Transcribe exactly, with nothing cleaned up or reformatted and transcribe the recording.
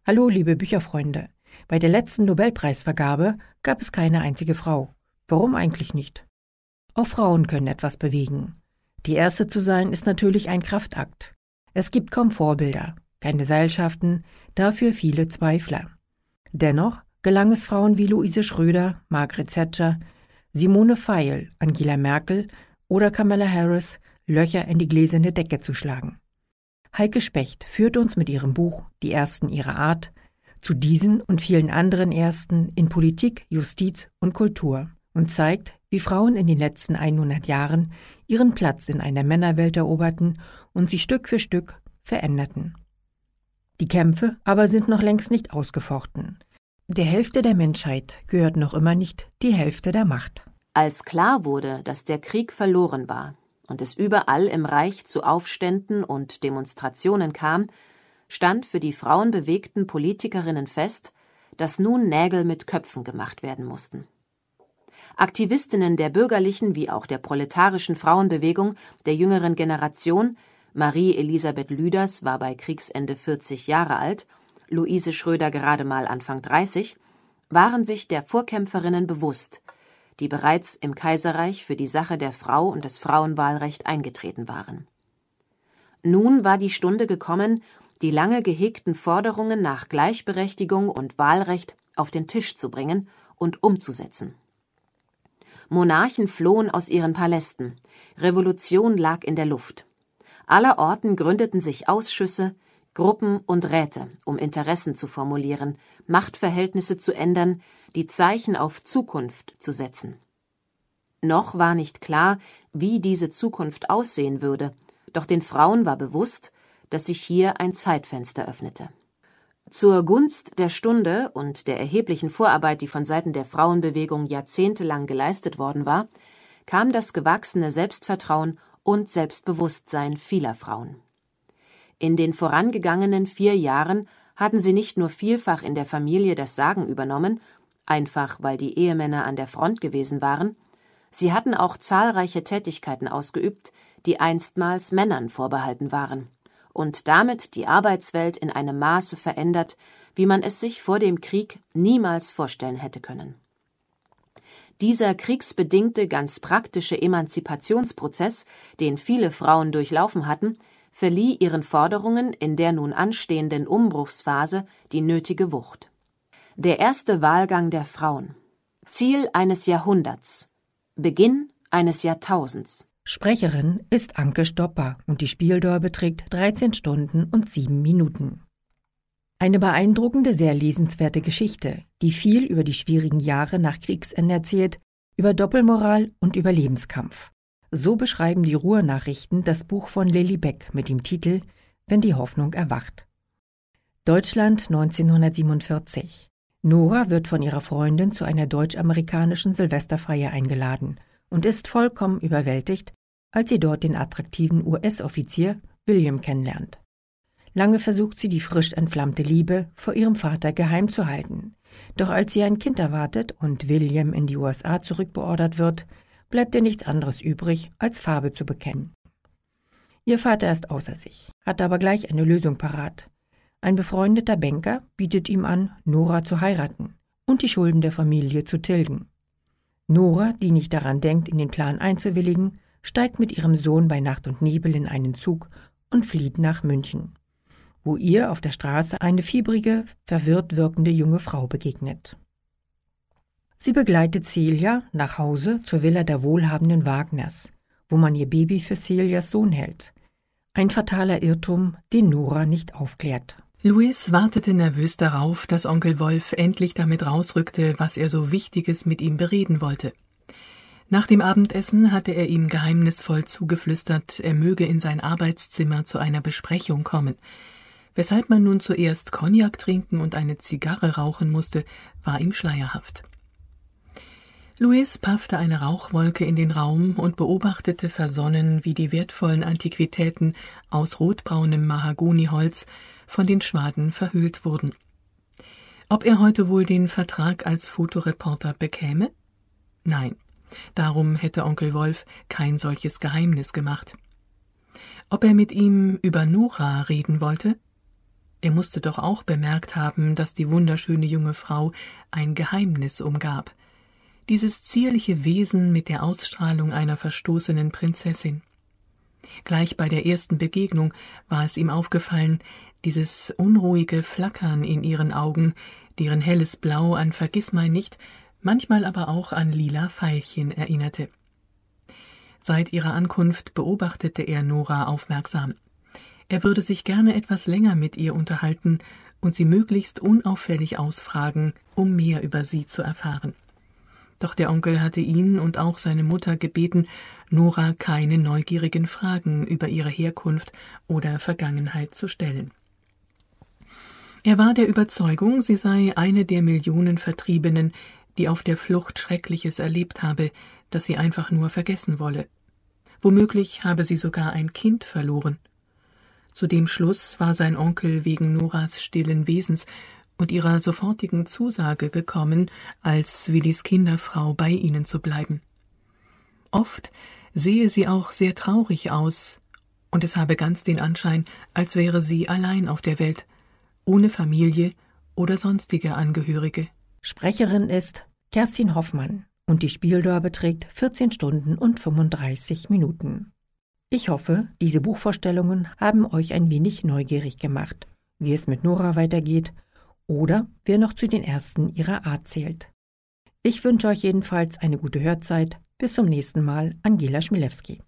Hallo, liebe Bücherfreunde. Bei der letzten Nobelpreisvergabe gab es keine einzige Frau. Warum eigentlich nicht? Auch Frauen können etwas bewegen. Die Erste zu sein ist natürlich ein Kraftakt. Es gibt kaum Vorbilder, keine Seilschaften, dafür viele Zweifler. Dennoch gelang es Frauen wie Luise Schröder, Margaret Thatcher, Simone Veil, Angela Merkel oder Kamala Harris, Löcher in die gläserne Decke zu schlagen. Heike Specht führt uns mit ihrem Buch »Die Ersten ihrer Art« zu diesen und vielen anderen Ersten in Politik, Justiz und Kultur und zeigt, wie Frauen in den letzten hundert Jahren ihren Platz in einer Männerwelt eroberten und sie Stück für Stück veränderten. Die Kämpfe aber sind noch längst nicht ausgefochten. Der Hälfte der Menschheit gehört noch immer nicht die Hälfte der Macht. Als klar wurde, dass der Krieg verloren war und es überall im Reich zu Aufständen und Demonstrationen kam, stand für die frauenbewegten Politikerinnen fest, dass nun Nägel mit Köpfen gemacht werden mussten. Aktivistinnen der bürgerlichen wie auch der proletarischen Frauenbewegung der jüngeren Generation, Marie Elisabeth Lüders war bei Kriegsende vierzig Jahre alt, Luise Schröder gerade mal Anfang dreißig, waren sich der Vorkämpferinnen bewusst, die bereits im Kaiserreich für die Sache der Frau und das Frauenwahlrecht eingetreten waren. Nun war die Stunde gekommen, die lange gehegten Forderungen nach Gleichberechtigung und Wahlrecht auf den Tisch zu bringen und umzusetzen. Monarchen flohen aus ihren Palästen, Revolution lag in der Luft. Allerorten gründeten sich Ausschüsse, Gruppen und Räte, um Interessen zu formulieren, Machtverhältnisse zu ändern, die Zeichen auf Zukunft zu setzen. Noch war nicht klar, wie diese Zukunft aussehen würde, doch den Frauen war bewusst, dass sich hier ein Zeitfenster öffnete. Zur Gunst der Stunde und der erheblichen Vorarbeit, die von Seiten der Frauenbewegung jahrzehntelang geleistet worden war, kam das gewachsene Selbstvertrauen und Selbstbewusstsein vieler Frauen. In den vorangegangenen vier Jahren hatten sie nicht nur vielfach in der Familie das Sagen übernommen, einfach weil die Ehemänner an der Front gewesen waren, sie hatten auch zahlreiche Tätigkeiten ausgeübt, die einstmals Männern vorbehalten waren, und damit die Arbeitswelt in einem Maße verändert, wie man es sich vor dem Krieg niemals vorstellen hätte können. Dieser kriegsbedingte, ganz praktische Emanzipationsprozess, den viele Frauen durchlaufen hatten, verlieh ihren Forderungen in der nun anstehenden Umbruchsphase die nötige Wucht. Der erste Wahlgang der Frauen. Ziel eines Jahrhunderts. Beginn eines Jahrtausends. Sprecherin ist Anke Stopper und die Spieldauer beträgt dreizehn Stunden und sieben Minuten. Eine beeindruckende, sehr lesenswerte Geschichte, die viel über die schwierigen Jahre nach Kriegsende erzählt, über Doppelmoral und Überlebenskampf. So beschreiben die Ruhr-Nachrichten das Buch von Lilli Beck mit dem Titel »Wenn die Hoffnung erwacht«. Deutschland neunzehnhundertsiebenundvierzig. Nora wird von ihrer Freundin zu einer deutsch-amerikanischen Silvesterfeier eingeladen und ist vollkommen überwältigt, als sie dort den attraktiven U S-Offizier William kennenlernt. Lange versucht sie, die frisch entflammte Liebe vor ihrem Vater geheim zu halten. Doch als sie ein Kind erwartet und William in die U S A zurückbeordert wird, bleibt ihr nichts anderes übrig, als Farbe zu bekennen. Ihr Vater ist außer sich, hat aber gleich eine Lösung parat. Ein befreundeter Banker bietet ihm an, Nora zu heiraten und die Schulden der Familie zu tilgen. Nora, die nicht daran denkt, in den Plan einzuwilligen, steigt mit ihrem Sohn bei Nacht und Nebel in einen Zug und flieht nach München, wo ihr auf der Straße eine fiebrige, verwirrt wirkende junge Frau begegnet. Sie begleitet Celia nach Hause zur Villa der wohlhabenden Wagners, wo man ihr Baby für Celias Sohn hält. Ein fataler Irrtum, den Nora nicht aufklärt. Louis wartete nervös darauf, dass Onkel Wolf endlich damit rausrückte, was er so Wichtiges mit ihm bereden wollte. Nach dem Abendessen hatte er ihm geheimnisvoll zugeflüstert, er möge in sein Arbeitszimmer zu einer Besprechung kommen. Weshalb man nun zuerst Cognac trinken und eine Zigarre rauchen musste, war ihm schleierhaft. Louis paffte eine Rauchwolke in den Raum und beobachtete versonnen, wie die wertvollen Antiquitäten aus rotbraunem Mahagoniholz von den Schwaden verhüllt wurden. Ob er heute wohl den Vertrag als Fotoreporter bekäme? Nein, darum hätte Onkel Wolf kein solches Geheimnis gemacht. Ob er mit ihm über Nora reden wollte? Er musste doch auch bemerkt haben, dass die wunderschöne junge Frau ein Geheimnis umgab. Dieses zierliche Wesen mit der Ausstrahlung einer verstoßenen Prinzessin. Gleich bei der ersten Begegnung war es ihm aufgefallen, dieses unruhige Flackern in ihren Augen, deren helles Blau an Vergissmeinnicht, manchmal aber auch an lila Veilchen erinnerte. Seit ihrer Ankunft beobachtete er Nora aufmerksam. Er würde sich gerne etwas länger mit ihr unterhalten und sie möglichst unauffällig ausfragen, um mehr über sie zu erfahren. Doch der Onkel hatte ihn und auch seine Mutter gebeten, Nora keine neugierigen Fragen über ihre Herkunft oder Vergangenheit zu stellen. Er war der Überzeugung, sie sei eine der Millionen Vertriebenen, die auf der Flucht Schreckliches erlebt habe, das sie einfach nur vergessen wolle. Womöglich habe sie sogar ein Kind verloren. Zu dem Schluss war sein Onkel wegen Noras stillen Wesens und ihrer sofortigen Zusage gekommen, als Willis Kinderfrau bei ihnen zu bleiben. Oft sehe sie auch sehr traurig aus, und es habe ganz den Anschein, als wäre sie allein auf der Welt, ohne Familie oder sonstige Angehörige. Sprecherin ist Kerstin Hoffmann und die Spieldauer beträgt vierzehn Stunden und fünfunddreißig Minuten. Ich hoffe, diese Buchvorstellungen haben euch ein wenig neugierig gemacht, wie es mit Nora weitergeht oder wer noch zu den ersten ihrer Art zählt. Ich wünsche euch jedenfalls eine gute Hörzeit. Bis zum nächsten Mal, Angela Schmilewski.